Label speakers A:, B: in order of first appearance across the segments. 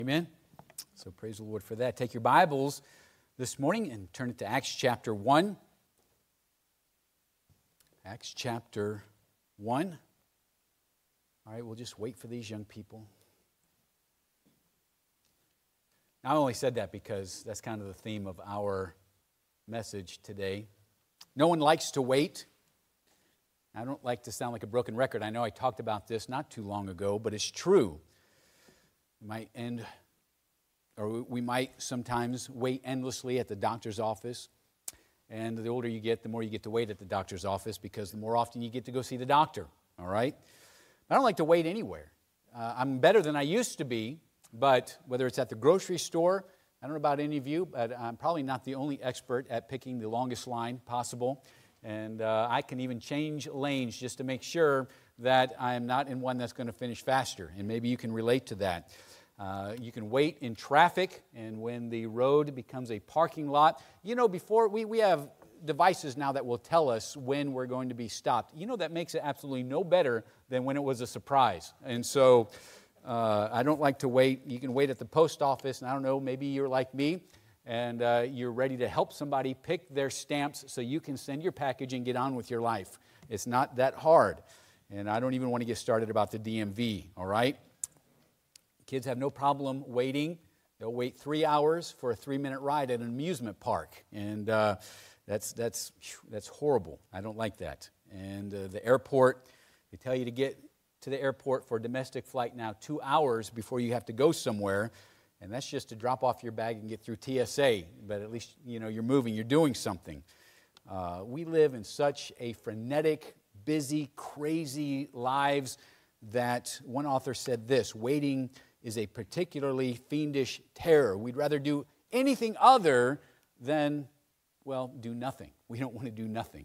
A: Amen. So praise the Lord for that. Take your Bibles this morning and turn it to Acts chapter 1. Acts chapter 1. All right, we'll just wait for these young people. I only said that because that's kind of the theme of our message today. No one likes to wait. I don't like to sound like a broken record. I know I talked about this not too long ago, but it's true. We might sometimes wait endlessly at the doctor's office. And the older you get, the more you get to wait at the doctor's office because the more often you get to go see the doctor, all right? I don't like to wait anywhere. I'm better than I used to be, but whether it's at the grocery store, I don't know about any of you, but I'm probably not the only expert at picking the longest line possible. And I can even change lanes just to make sure that I am not in one that's going to finish faster. And maybe you can relate to that. You can wait in traffic, and when the road becomes a parking lot. You know, before we have devices now that will tell us when we're going to be stopped. You know, that makes it absolutely no better than when it was a surprise. And so I don't like to wait. You can wait at the post office, and I don't know, maybe you're like me, and you're ready to help somebody pick their stamps so you can send your package and get on with your life. It's not that hard. And I don't even want to get started about the DMV, all right? Kids have no problem waiting. They'll wait 3 hours for a 3-minute ride at an amusement park. And that's horrible. I don't like that. And the airport, they tell you to get to the airport for a domestic flight now 2 hours before you have to go somewhere. And that's just to drop off your bag and get through TSA. But at least, you know, you're moving, you're doing something. We live in such a frenetic, busy, crazy lives that one author said this: waiting is a particularly fiendish terror. We'd rather do anything other than, well, do nothing. We don't want to do nothing.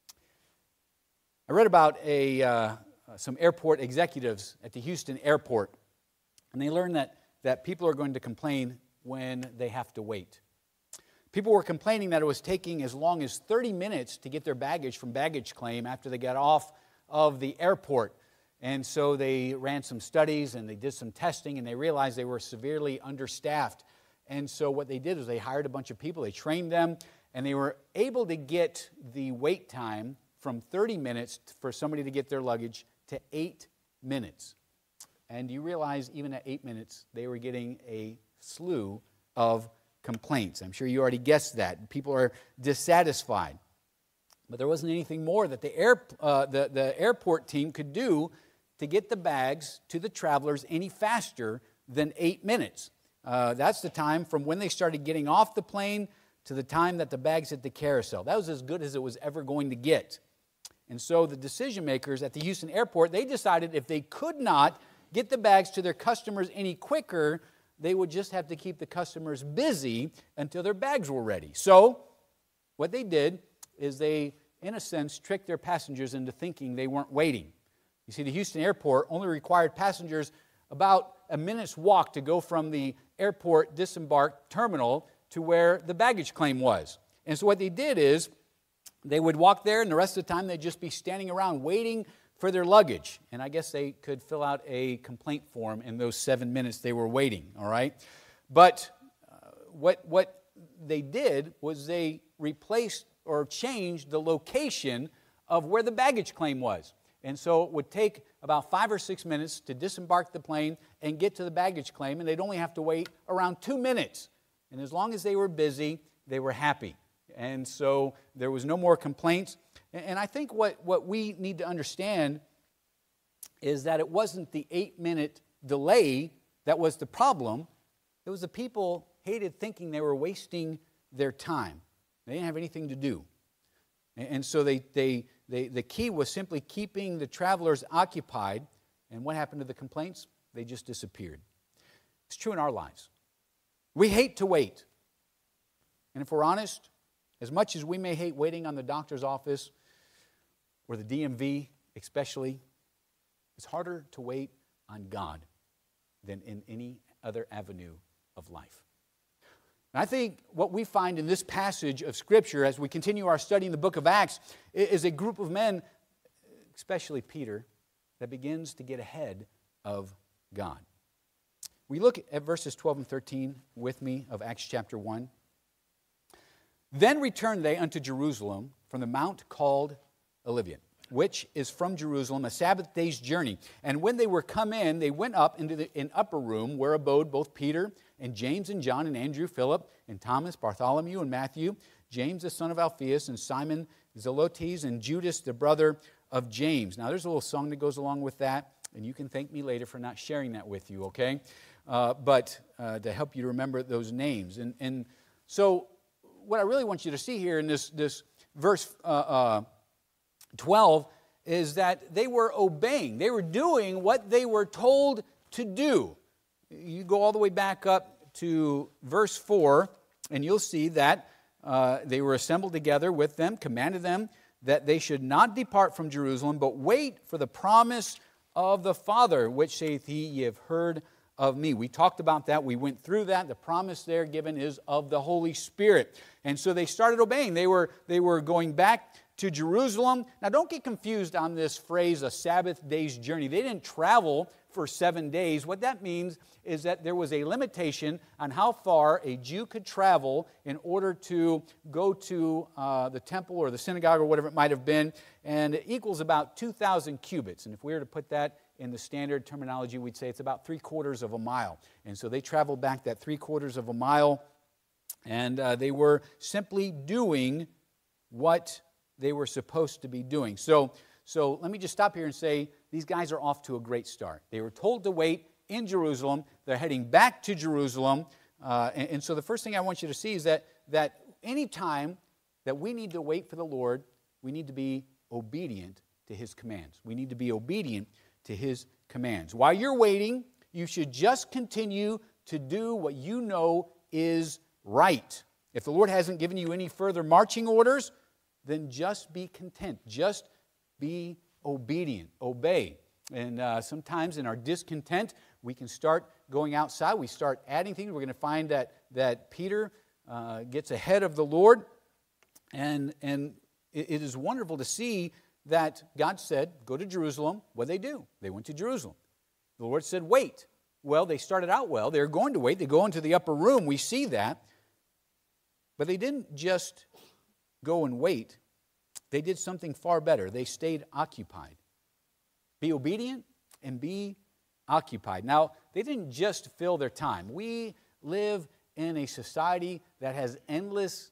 A: I read about some airport executives at the Houston airport, and they learned that people are going to complain when they have to wait. People were complaining that it was taking as long as 30 minutes to get their baggage from baggage claim after they got off of the airport. And so they ran some studies and they did some testing, and they realized they were severely understaffed. And so what they did is they hired a bunch of people, they trained them, and they were able to get the wait time from 30 minutes for somebody to get their luggage to 8 minutes. And you realize even at 8 minutes, they were getting a slew of complaints. I'm sure you already guessed that. People are dissatisfied. But there wasn't anything more that the airport team could do to get the bags to the travelers any faster than 8 minutes. That's the time from when they started getting off the plane to the time that the bags hit the carousel. That was as good as it was ever going to get. And so the decision makers at the Houston airport, they decided if they could not get the bags to their customers any quicker, they would just have to keep the customers busy until their bags were ready. So what they did is they, in a sense, tricked their passengers into thinking they weren't waiting. You see, the Houston airport only required passengers about a minute's walk to go from the airport disembark terminal to where the baggage claim was. And so what they did is they would walk there, and the rest of the time they'd just be standing around waiting for their luggage. And I guess they could fill out a complaint form in those 7 minutes they were waiting, all right? But what they did was they replaced or changed the location of where the baggage claim was. And so it would take about 5 or 6 minutes to disembark the plane and get to the baggage claim, and they'd only have to wait around 2 minutes. And as long as they were busy, they were happy. And so there was no more complaints. And I think what we need to understand is that it wasn't the 8-minute delay that was the problem. It was the people hated thinking they were wasting their time. They didn't have anything to do. And so the key was simply keeping the travelers occupied. And what happened to the complaints? They just disappeared. It's true in our lives. We hate to wait. And if we're honest, as much as we may hate waiting on the doctor's office or the DMV especially, it's harder to wait on God than in any other avenue of life. And I think what we find in this passage of Scripture as we continue our study in the book of Acts is a group of men, especially Peter, that begins to get ahead of God. We look at verses 12 and 13 with me of Acts chapter 1. Then returned they unto Jerusalem from the mount called Olivet, which is from Jerusalem a Sabbath day's journey. And when they were come in, they went up into an upper room where abode both Peter and James and John and Andrew, Philip and Thomas, Bartholomew and Matthew, James the son of Alphaeus and Simon Zelotes and Judas the brother of James. Now there's a little song that goes along with that, and you can thank me later for not sharing that with you, okay? But to help you to remember those names. And so what I really want you to see here in this verse 12 is that they were obeying. They were doing what they were told to do. You go all the way back up to verse 4, and you'll see that they were assembled together with them, commanded them that they should not depart from Jerusalem, but wait for the promise of the Father, which saith he, ye have heard of me. We talked about that. We went through that. The promise there given is of the Holy Spirit. And so they started obeying. They were going back to Jerusalem. Now don't get confused on this phrase, a Sabbath day's journey. They didn't travel for 7 days. What that means is that there was a limitation on how far a Jew could travel in order to go to the temple or the synagogue or whatever it might have been. And it equals about 2,000 cubits. And if we were to put that in the standard terminology, we'd say it's about 3/4 of a mile. And so they traveled back that 3/4 of a mile, and they were simply doing what they were supposed to be doing. So let me just stop here and say these guys are off to a great start. They were told to wait in Jerusalem. They're heading back to Jerusalem. And so the first thing I want you to see is that any time that we need to wait for the Lord, we need to be obedient to His commands. We need to be obedient to His commands. While you're waiting, you should just continue to do what you know is right. If the Lord hasn't given you any further marching orders, then just be content. Just be obedient. Obey. And sometimes in our discontent, we can start going outside. We start adding things. We're going to find that Peter gets ahead of the Lord. And it is wonderful to see that God said, go to Jerusalem. What did they do? They went to Jerusalem. The Lord said, wait. Well, they started out well. They were going to wait. They go into the upper room. We see that. But they didn't just go and wait. They did something far better. They stayed occupied. Be obedient and be occupied. Now, they didn't just fill their time. We live in a society that has endless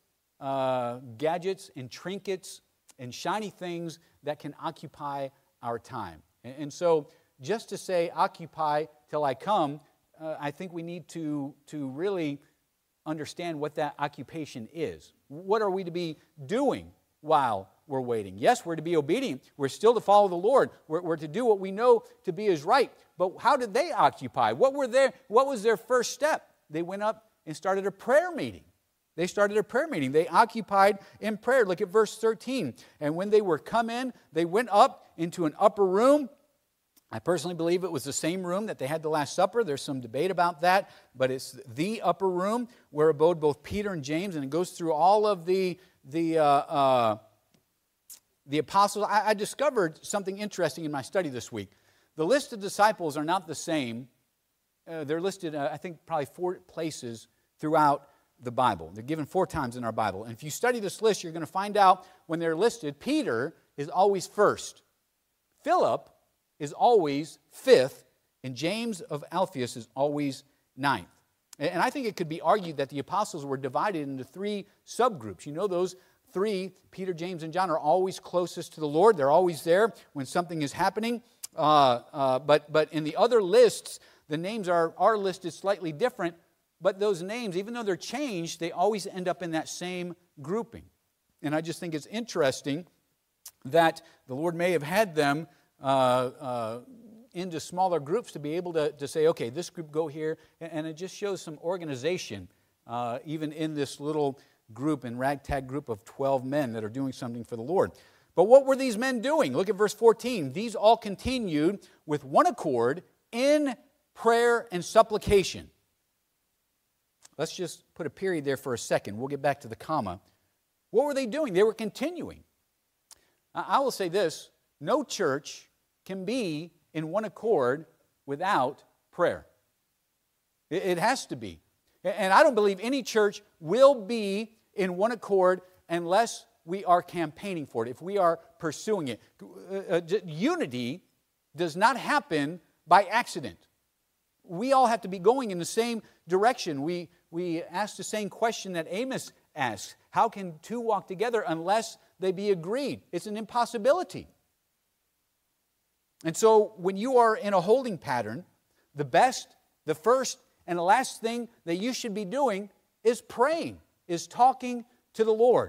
A: gadgets and trinkets and shiny things that can occupy our time. And so just to say, occupy till I come, I think we need to really understand what that occupation is. What are we to be doing while we're waiting? Yes, we're to be obedient. We're still to follow the Lord. We're to do what we know to be is right. But how did they occupy? What was their first step? They went up and started a prayer meeting. They started a prayer meeting. They occupied in prayer. Look at verse 13. And when they were come in, they went up into an upper room. I personally believe it was the same room that they had the Last Supper. There's some debate about that, but it's the upper room where abode both Peter and James, and it goes through all of the apostles. I discovered something interesting in my study this week. The list of disciples are not the same. They're listed, I think, probably 4 places throughout the Bible. They're given 4 times in our Bible. And if you study this list, you're going to find out when they're listed, Peter is always first. Philip is always 5th, and James of Alphaeus is always 9th. And I think it could be argued that the apostles were divided into 3 subgroups. You know, those 3, Peter, James, and John, are always closest to the Lord. They're always there when something is happening. But in the other lists, the names are listed slightly different. But those names, even though they're changed, they always end up in that same grouping. And I just think it's interesting that the Lord may have had them into smaller groups to be able to say, okay, this group go here. And it just shows some organization, even in this little group and ragtag group of 12 men that are doing something for the Lord. But what were these men doing? Look at verse 14. These all continued with one accord in prayer and supplication. Let's just put a period there for a second. We'll get back to the comma. What were they doing? They were continuing. I will say this, no church can be in one accord without prayer. It has to be. And I don't believe any church will be in one accord unless we are campaigning for it, if we are pursuing it. Unity does not happen by accident. We all have to be going in the same direction. We ask the same question that Amos asks. How can two walk together unless they be agreed? It's an impossibility. And so when you are in a holding pattern, the best, the first, and the last thing that you should be doing is praying, is talking to the Lord.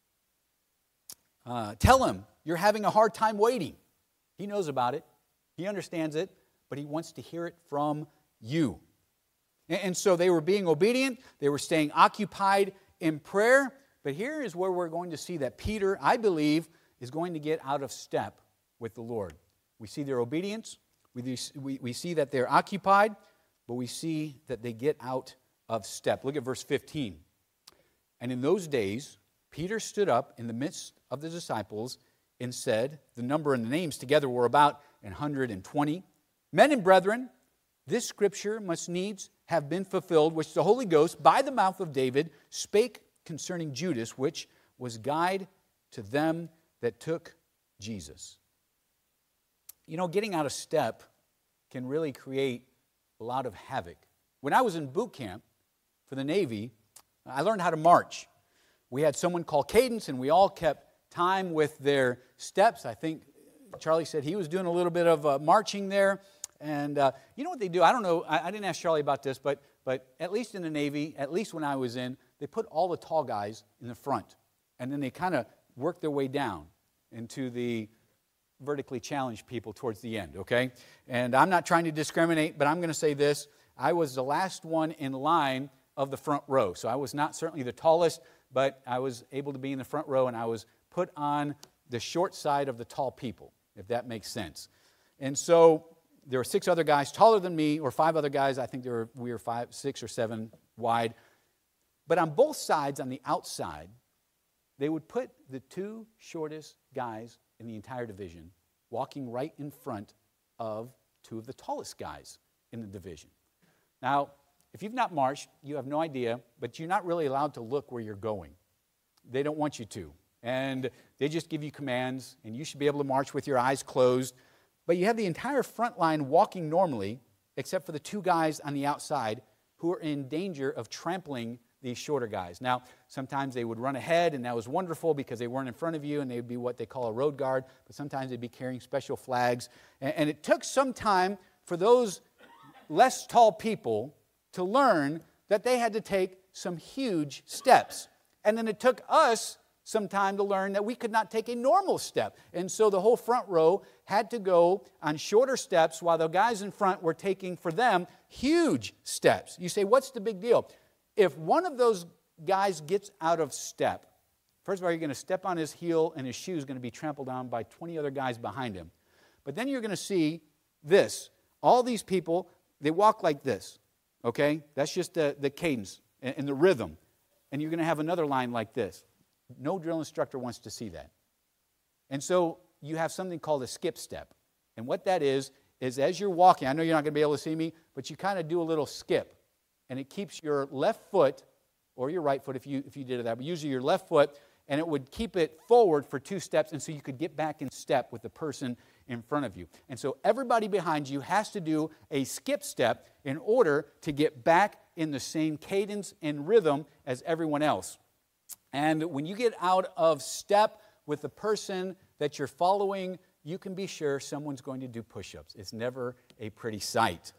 A: Tell Him you're having a hard time waiting. He knows about it. He understands it, but He wants to hear it from you. And so they were being obedient. They were staying occupied in prayer. But here is where we're going to see that Peter, I believe, is going to get out of step with the Lord. We see their obedience. We see that they're occupied, but we see that they get out of step. Look at verse 15. And in those days, Peter stood up in the midst of the disciples and said, the number and the names together were about 120. Men and brethren, this scripture must needs have been fulfilled, which the Holy Ghost, by the mouth of David, spake concerning Judas, which was guide to them that took Jesus. You know, getting out of step can really create a lot of havoc. When I was in boot camp for the Navy, I learned how to march. We had someone called cadence, and we all kept time with their steps. I think Charlie said he was doing a little bit of marching there. And you know what they do? I don't know. I didn't ask Charlie about this, but at least in the Navy, at least when I was in, they put all the tall guys in the front. And then they kind of work their way down into the vertically challenged people towards the end, okay? And I'm not trying to discriminate, but I'm going to say this. I was the last one in line of the front row. So I was not certainly the tallest, but I was able to be in the front row, and I was put on the short side of the tall people, if that makes sense. And so there were 6 other guys taller than me, or 5 other guys. I think we were 5, 6, or 7 wide. But on both sides, on the outside, they would put the 2 shortest guys in the entire division walking right in front of 2 of the tallest guys in the division. Now, if you've not marched, you have no idea, but you're not really allowed to look where you're going. They don't want you to. And they just give you commands, and you should be able to march with your eyes closed. But you have the entire front line walking normally, except for the 2 guys on the outside who are in danger of trampling these shorter guys. Now, sometimes they would run ahead, and that was wonderful because they weren't in front of you, and they would be what they call a road guard, but sometimes they'd be carrying special flags. And it took some time for those less tall people to learn that they had to take some huge steps. And then it took us some time to learn that we could not take a normal step. And so the whole front row had to go on shorter steps while the guys in front were taking, for them, huge steps. You say, what's the big deal? If one of those guys gets out of step, first of all, you're going to step on his heel, and his shoe is going to be trampled on by 20 other guys behind him. But then you're going to see this. All these people, they walk like this, okay? That's just the cadence and the rhythm. And you're going to have another line like this. No drill instructor wants to see that. And so you have something called a skip step. And what that is as you're walking, I know you're not going to be able to see me, but you kind of do a little skip. And it keeps your left foot, or your right foot if you did that, but usually your left foot, and it would keep it forward for 2 steps, and so you could get back in step with the person in front of you. And so everybody behind you has to do a skip step in order to get back in the same cadence and rhythm as everyone else. And when you get out of step with the person that you're following, you can be sure someone's going to do push-ups. It's never a pretty sight.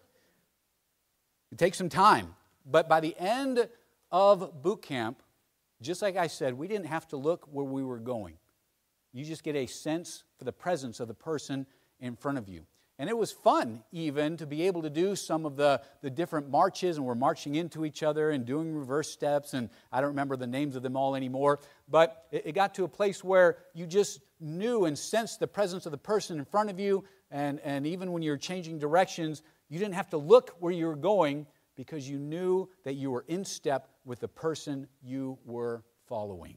A: It takes some time, but by the end of boot camp, just like I said, we didn't have to look where we were going. You just get a sense for the presence of the person in front of you. And it was fun even to be able to do some of the different marches, and we're marching into each other and doing reverse steps, and I don't remember the names of them all anymore, but it got to a place where you just knew and sensed the presence of the person in front of you, and even when you're changing directions, you didn't have to look where you were going because you knew that you were in step with the person you were following.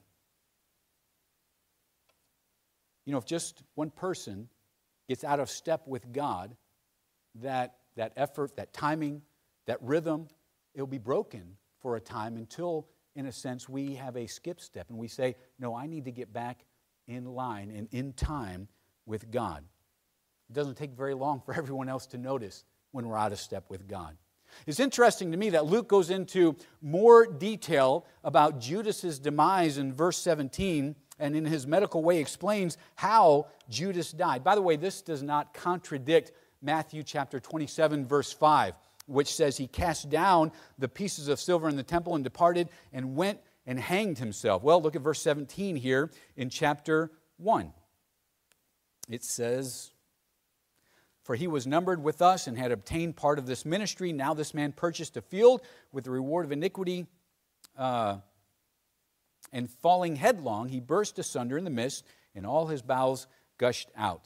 A: You know, if just one person gets out of step with God, that effort, that timing, that rhythm it'll be broken for a time until, in a sense, we have a skip step and we say, no, I need to get back in line and in time with God. It doesn't take very long for everyone else to notice when we're out of step with God. It's interesting to me that Luke goes into more detail about Judas's demise in verse 17, and in his medical way explains how Judas died. By the way, this does not contradict Matthew chapter 27, verse 5, which says he cast down the pieces of silver in the temple and departed and went and hanged himself. Well, look at verse 17 here in chapter 1. It says, "For he was numbered with us and had obtained part of this ministry. Now this man purchased a field with the reward of iniquity, and falling headlong, he burst asunder in the midst, and all his bowels gushed out."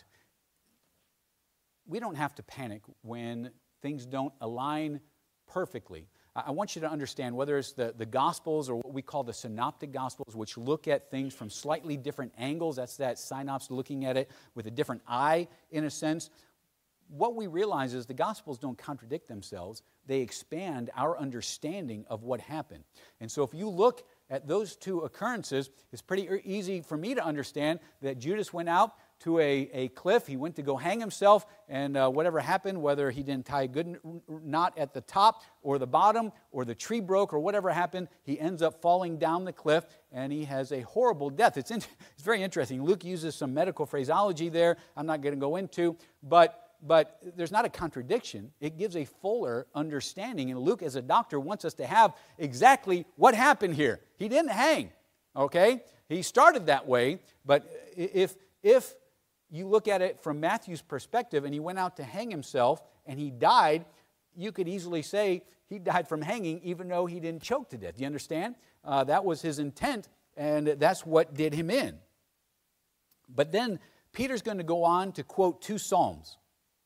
A: We don't have to panic when things don't align perfectly. I want you to understand, whether it's the Gospels or what we call the Synoptic Gospels, which look at things from slightly different angles, that's that synopsis, looking at it with a different eye, in a sense. What we realize is the Gospels don't contradict themselves. They expand our understanding of what happened. And so if you look at those two occurrences, it's pretty easy for me to understand that Judas went out to a cliff. He went to go hang himself, and whatever happened, whether he didn't tie a good knot at the top or the bottom, or the tree broke, or whatever happened, he ends up falling down the cliff, and he has a horrible death. It's very interesting. Luke uses some medical phraseology there I'm not going to go into, but there's not a contradiction. It gives a fuller understanding, and Luke, as a doctor, wants us to have exactly what happened here. He didn't hang, okay? He started that way, but if you look at it from Matthew's perspective and he went out to hang himself and he died, you could easily say he died from hanging even though he didn't choke to death. Do you understand? That was his intent, and that's what did him in. But then Peter's going to go on to quote two Psalms.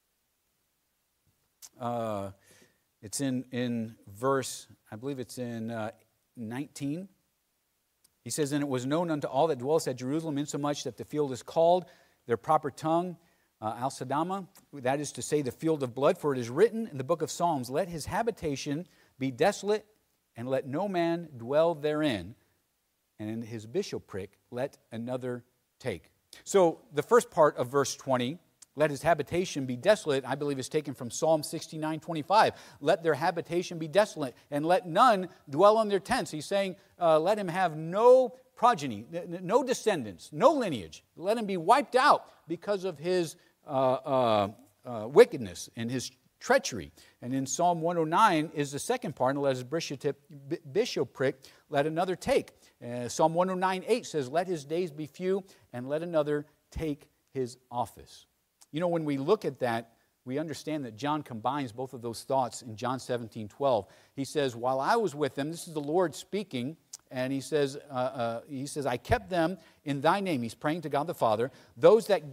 A: It's in verse, I believe it's in 19. He says, "And it was known unto all that dwelleth at Jerusalem, insomuch that the field is called their proper tongue, Al-Sadama, that is to say, the field of blood. For it is written in the book of Psalms, Let his habitation be desolate, and let no man dwell therein. And in his bishopric let another take." So the first part of verse 20, let his habitation be desolate, I believe is taken from Psalm 69:25. Let their habitation be desolate, and let none dwell in their tents. He's saying, let him have no progeny, no descendants, no lineage. Let him be wiped out because of his wickedness and his treachery. And in Psalm 109 is the second part, and let his bishopric let another take. Psalm 109:8 says, let his days be few, and let another take his office. You know, when we look at that, we understand that John combines both of those thoughts in John 17:12. He says, while I was with them, this is the Lord speaking, and he says, I kept them in thy name. He's praying to God the Father. Those that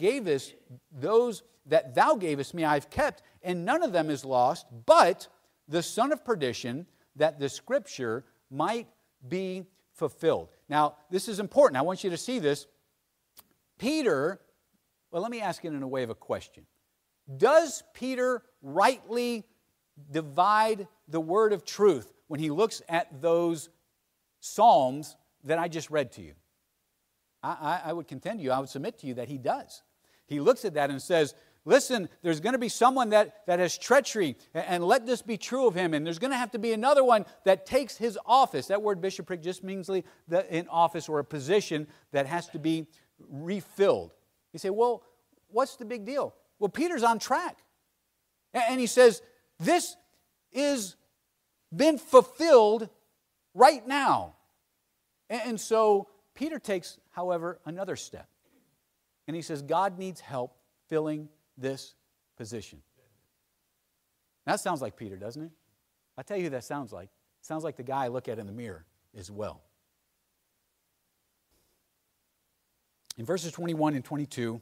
A: thou gavest me I've kept, and none of them is lost, but the son of perdition, that the scripture might be fulfilled. Now, this is important. I want you to see this. Peter, well, let me ask it in a way of a question. Does Peter rightly divide the word of truth when he looks at those Psalms that I just read to you? I would contend to you, I would submit to you that he does. He looks at that and says, listen, there's going to be someone that has treachery, and let this be true of him, and there's going to have to be another one that takes his office. That word bishopric just means in office or a position that has to be refilled. You say, well, what's the big deal? Well, Peter's on track. And he says, this is been fulfilled right now. And so Peter takes, however, another step. And he says, God needs help filling this position. That sounds like Peter, doesn't it? I'll tell you who that sounds like. It sounds like the guy I look at in the mirror as well. In verses 21 and 22,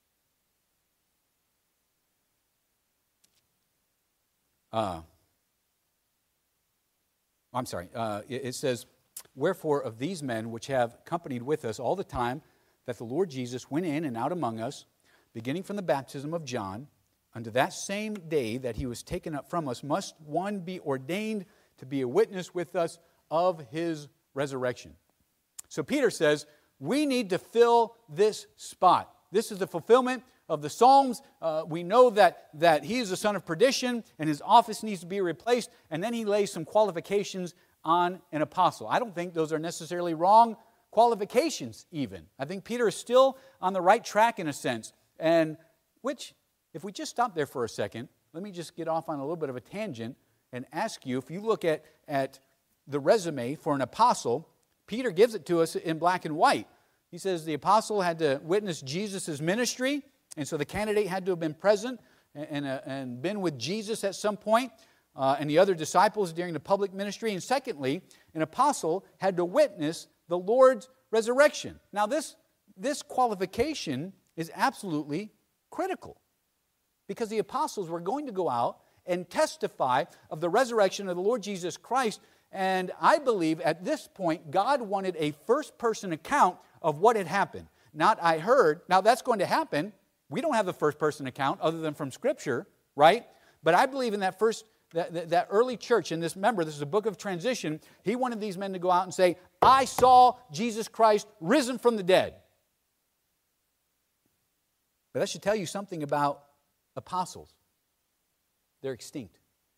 A: it says, wherefore of these men which have companied with us all the time that the Lord Jesus went in and out among us, beginning from the baptism of John, unto that same day that he was taken up from us, must one be ordained to be a witness with us of His resurrection. So Peter says, we need to fill this spot. This is the fulfillment of the Psalms. We know that he is the son of perdition and his office needs to be replaced. And then he lays some qualifications on an apostle. I don't think those are necessarily wrong qualifications even. I think Peter is still on the right track in a sense. And which, if we just stop there for a second, let me just get off on a little bit of a tangent and ask you, if you look at the resume for an apostle, Peter gives it to us in black and white. He says the apostle had to witness Jesus' ministry, and so the candidate had to have been present and been with Jesus at some point, and the other disciples during the public ministry. And secondly, an apostle had to witness the Lord's resurrection. Now this qualification is absolutely critical, because the apostles were going to go out and testify of the resurrection of the Lord Jesus Christ. And I believe at this point, God wanted a first-person account of what had happened. Not I heard. Now that's going to happen. We don't have the first-person account other than from Scripture, right? But I believe in that early church, and this is a book of transition, he wanted these men to go out and say, I saw Jesus Christ risen from the dead. But that should tell you something about apostles. They're extinct.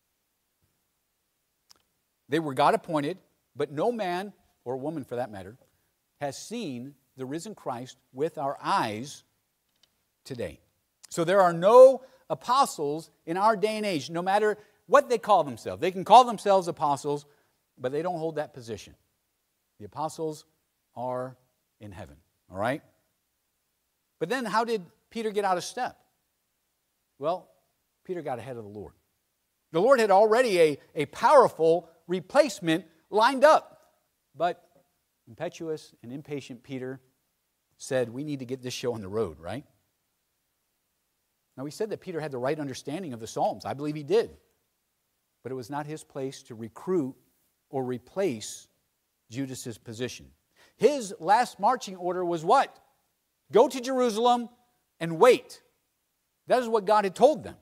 A: They were God appointed, but no man, or woman for that matter, has seen the risen Christ with our eyes today. So there are no apostles in our day and age, no matter what they call themselves. They can call themselves apostles, but they don't hold that position. The apostles are in heaven, all right? But then how did Peter get out of step? Well, Peter got ahead of the Lord. The Lord had already a powerful replacement lined up. But impetuous and impatient Peter said, we need to get this show on the road, right? Now, we said that Peter had the right understanding of the Psalms. I believe he did. But it was not his place to recruit or replace Judas's position. His last marching order was what? Go to Jerusalem and wait. That is what God had told them.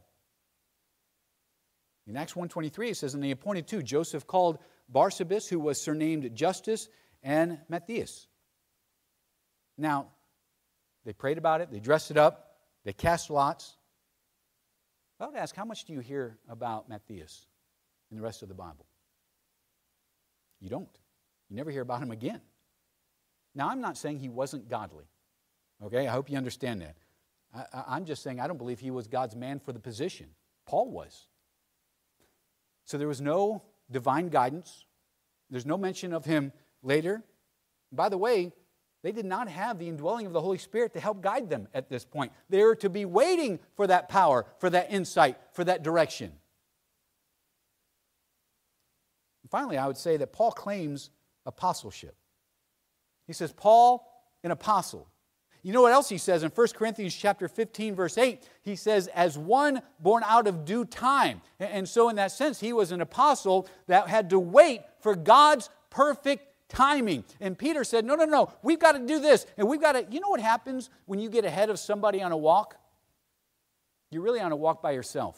A: In Acts 1:23 it says, and they appointed two, Joseph called Barsabas, who was surnamed Justus, and Matthias. Now, they prayed about it, they dressed it up, they cast lots. I would ask, how much do you hear about Matthias in the rest of the Bible? You don't. You never hear about him again. Now, I'm not saying he wasn't godly. Okay, I hope you understand that. I'm just saying I don't believe he was God's man for the position. Paul was. So there was no divine guidance. There's no mention of him later. By the way, they did not have the indwelling of the Holy Spirit to help guide them at this point. They were to be waiting for that power, for that insight, for that direction. And finally, I would say that Paul claims apostleship. He says, Paul, an apostle. You know what else he says in 1 Corinthians chapter 15, verse 8? He says, as one born out of due time. And so in that sense, he was an apostle that had to wait for God's perfect timing. And Peter said, no, we've got to do this. And we've got to, you know what happens when you get ahead of somebody on a walk? You're really on a walk by yourself.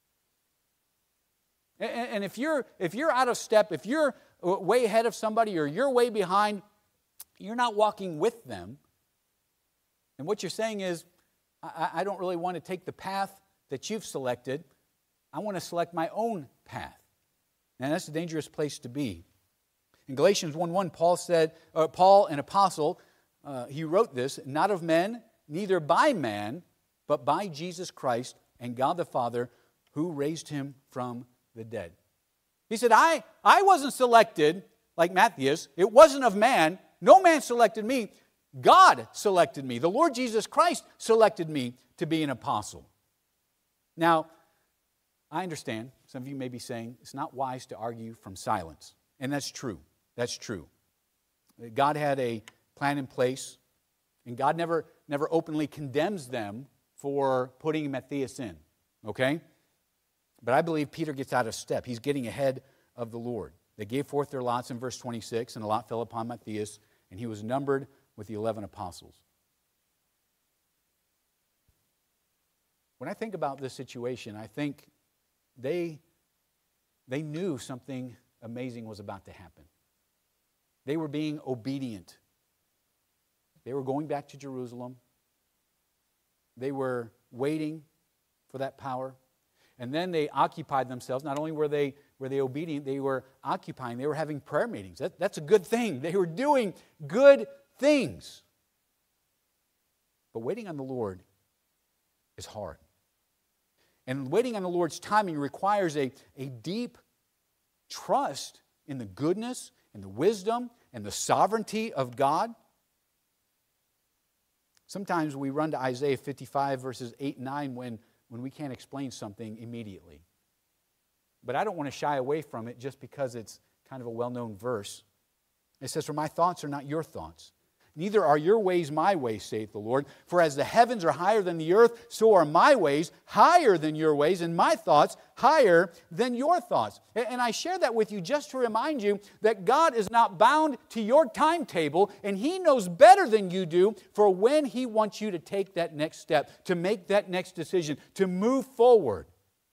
A: And if you're out of step, if you're way ahead of somebody or you're way behind, you're not walking with them. And what you're saying is, I don't really want to take the path that you've selected. I want to select my own path. And that's a dangerous place to be. In Galatians 1:1, Paul, an apostle, he wrote this, not of men, neither by man, but by Jesus Christ and God the Father, who raised him from the dead. He said, I wasn't selected like Matthias. It wasn't of man. No man selected me. God selected me. The Lord Jesus Christ selected me to be an apostle. Now, I understand. Some of you may be saying it's not wise to argue from silence. And that's true. That's true. God had a plan in place, and God never openly condemns them for putting Matthias in. Okay? But I believe Peter gets out of step. He's getting ahead of the Lord. They gave forth their lots in verse 26, and a lot fell upon Matthias, and he was numbered with the 11 apostles. When I think about this situation, I think they knew something amazing was about to happen. They were being obedient. They were going back to Jerusalem. They were waiting for that power. And then they occupied themselves. Not only were they obedient, they were occupying. They were having prayer meetings. That's a good thing. They were doing good things. But waiting on the Lord is hard. And waiting on the Lord's timing requires a deep trust in the goodness and the wisdom and the sovereignty of God. Sometimes we run to Isaiah 55 verses 8 and 9 when we can't explain something immediately. But I don't want to shy away from it just because it's kind of a well-known verse. It says, "For my thoughts are not your thoughts. Neither are your ways my ways, saith the Lord. For as the heavens are higher than the earth, so are my ways higher than your ways, and my thoughts higher than your thoughts." And I share that with you just to remind you that God is not bound to your timetable, and He knows better than you do for when He wants you to take that next step, to make that next decision, to move forward.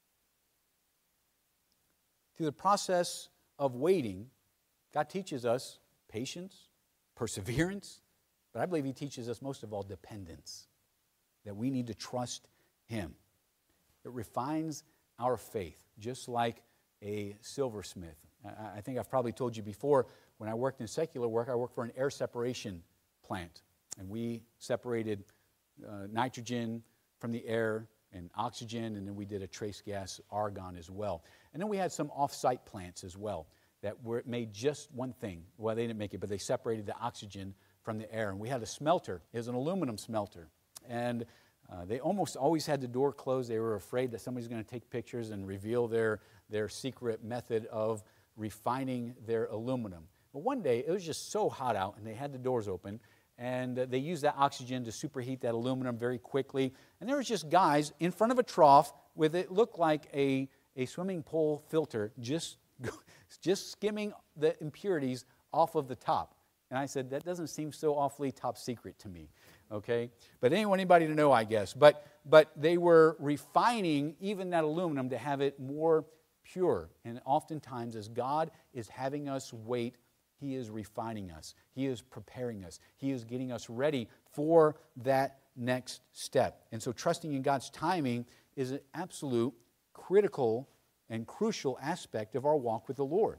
A: Through the process of waiting, God teaches us patience, perseverance, but I believe He teaches us most of all dependence, that we need to trust Him. It refines our faith, just like a silversmith. I think I've probably told you before, when I worked in secular work, I worked for an air separation plant, and we separated nitrogen from the air and oxygen, and then we did a trace gas, argon, as well. And then we had some off-site plants as well that made just one thing. Well, they didn't make it, but they separated the oxygen from the air. And we had a smelter. It was an aluminum smelter. And they almost always had the door closed. They were afraid that somebody's going to take pictures and reveal their secret method of refining their aluminum. But one day, it was just so hot out, and they had the doors open, and they used that oxygen to superheat that aluminum very quickly. And there was just guys in front of a trough with it looked like a swimming pool filter just skimming the impurities off of the top. And I said, that doesn't seem so awfully top secret to me, okay? But anybody to know, I guess. But they were refining even that aluminum to have it more pure. And oftentimes, as God is having us wait, He is refining us. He is preparing us. He is getting us ready for that next step. And so trusting in God's timing is an absolute critical and crucial aspect of our walk with the Lord.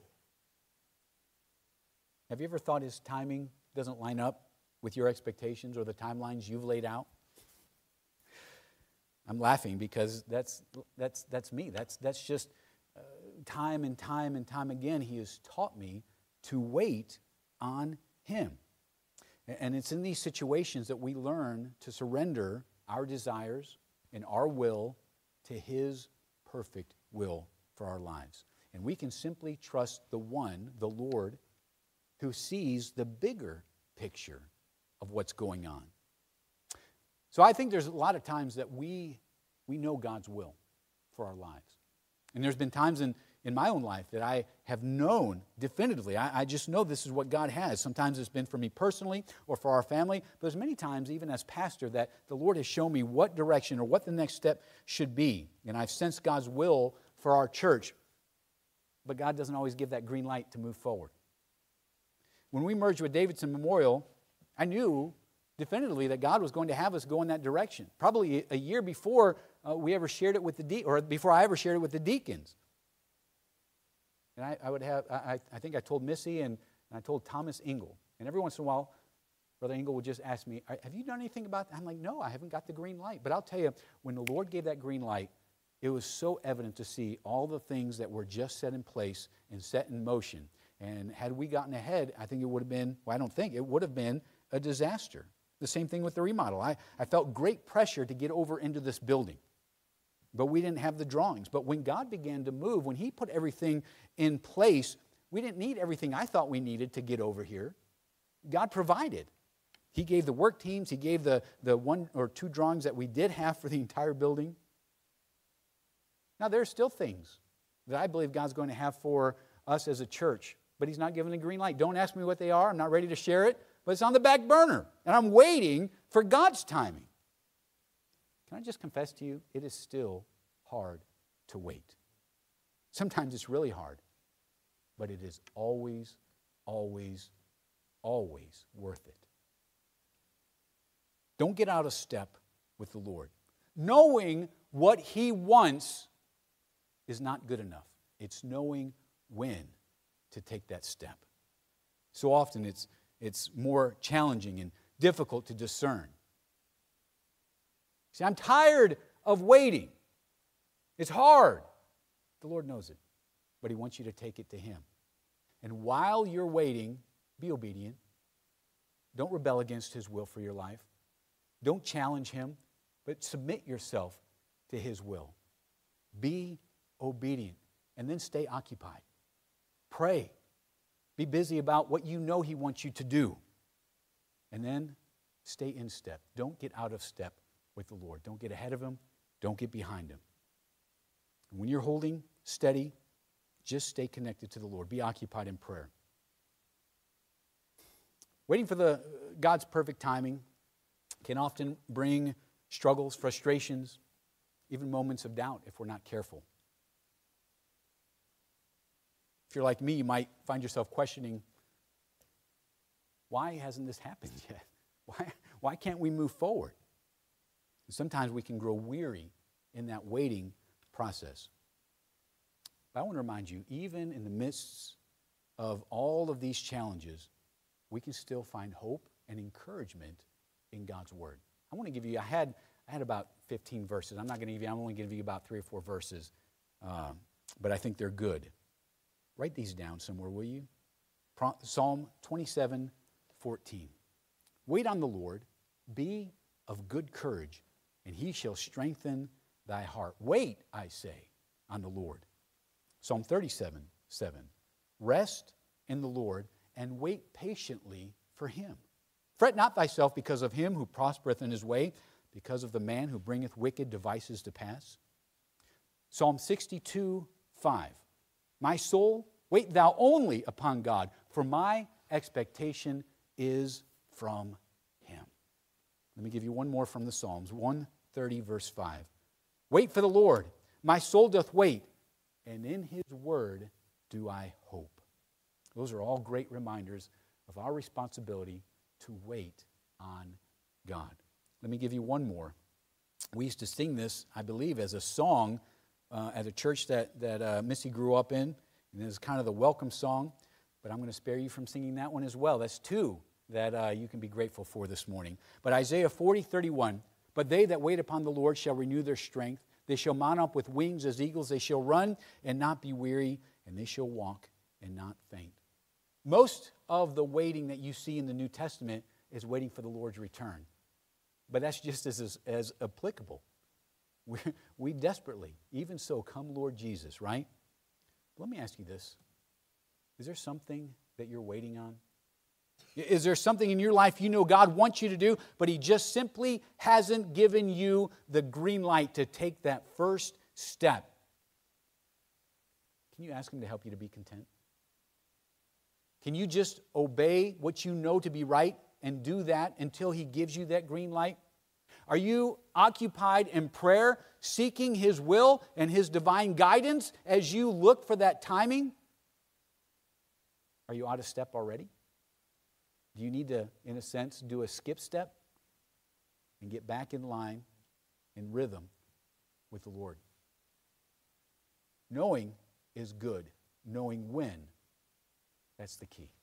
A: Have you ever thought His timing doesn't line up with your expectations or the timelines you've laid out? I'm laughing because that's me. That's just time and time and time again He has taught me to wait on Him. And it's in these situations that we learn to surrender our desires and our will to His perfect will for our lives. And we can simply trust the one, the Lord, who sees the bigger picture of what's going on. So I think there's a lot of times that we know God's will for our lives. And there's been times in my own life that I have known definitively. I just know this is what God has. Sometimes it's been for me personally or for our family, but there's many times, even as pastor, that the Lord has shown me what direction or what the next step should be. And I've sensed God's will for our church, but God doesn't always give that green light to move forward. When we merged with Davidson Memorial, I knew definitively that God was going to have us go in that direction. Probably a year before we ever shared it with before I ever shared it with the deacons. And I think I told Missy and I told Thomas Engel. And every once in a while, Brother Engel would just ask me, have you done anything about that? I'm like, no, I haven't got the green light. But I'll tell you, when the Lord gave that green light, it was so evident to see all the things that were just set in place and set in motion. And had we gotten ahead, I think it would have been, well, I don't think, it would have been a disaster. The same thing with the remodel. I felt great pressure to get over into this building. But we didn't have the drawings. But when God began to move, when He put everything in place, we didn't need everything I thought we needed to get over here. God provided. He gave the work teams. He gave the one or two drawings that we did have for the entire building. Now, there are still things that I believe God's going to have for us as a church, but He's not giving the green light. Don't ask me what they are. I'm not ready to share it, but it's on the back burner, and I'm waiting for God's timing. Can I just confess to you, it is still hard to wait. Sometimes it's really hard. but it is always, always, always worth it. Don't get out of step with the Lord. Knowing what He wants is not good enough. It's knowing when to take that step. So often it's more challenging and difficult to discern. See, I'm tired of waiting. It's hard. The Lord knows it, but He wants you to take it to Him. And while you're waiting, be obedient. Don't rebel against His will for your life. Don't challenge Him, but submit yourself to His will. Be obedient, and then stay occupied. Pray. Be busy about what you know He wants you to do. And then stay in step. Don't get out of step with the Lord. Don't get ahead of Him. Don't get behind Him. And when you're holding steady, just stay connected to the Lord. Be occupied in prayer. Waiting for God's perfect timing can often bring struggles, frustrations, even moments of doubt if we're not careful. If you're like me, you might find yourself questioning, why hasn't this happened yet? Why can't we move forward? And sometimes we can grow weary in that waiting process. But I want to remind you, even in the midst of all of these challenges, we can still find hope and encouragement in God's Word. I want to give you, I had about 15 verses. I'm only going to give you about 3 or 4 verses, but I think they're good. Write these down somewhere, will you? Psalm 27:14. Wait on the Lord, be of good courage, and He shall strengthen thy heart. Wait, I say, on the Lord. Psalm 37:7. Rest in the Lord, and wait patiently for Him. Fret not thyself because of him who prospereth in his way, because of the man who bringeth wicked devices to pass. Psalm 62:5. My soul, wait thou only upon God, for my expectation is from Him. Let me give you one more from the Psalms, 130 verse 5. Wait for the Lord, my soul doth wait, and in His word do I hope. Those are all great reminders of our responsibility to wait on God. Let me give you one more. We used to sing this, I believe, as a song at a church that Missy grew up in, and it was kind of the welcome song, but I'm going to spare you from singing that one as well. That's 2 that you can be grateful for this morning. But Isaiah 40:31, but they that wait upon the Lord shall renew their strength. They shall mount up with wings as eagles. They shall run and not be weary, and they shall walk and not faint. Most of the waiting that you see in the New Testament is waiting for the Lord's return. But that's just as applicable. We desperately, even so, come Lord Jesus, right? Let me ask you this. Is there something that you're waiting on? Is there something in your life you know God wants you to do, but He just simply hasn't given you the green light to take that first step? Can you ask Him to help you to be content? Can you just obey what you know to be right and do that until He gives you that green light? Are you occupied in prayer, seeking His will and His divine guidance as you look for that timing? Are you out of step already? Do you need to, in a sense, do a skip step and get back in line, in rhythm with the Lord? Knowing is good. Knowing when, that's the key.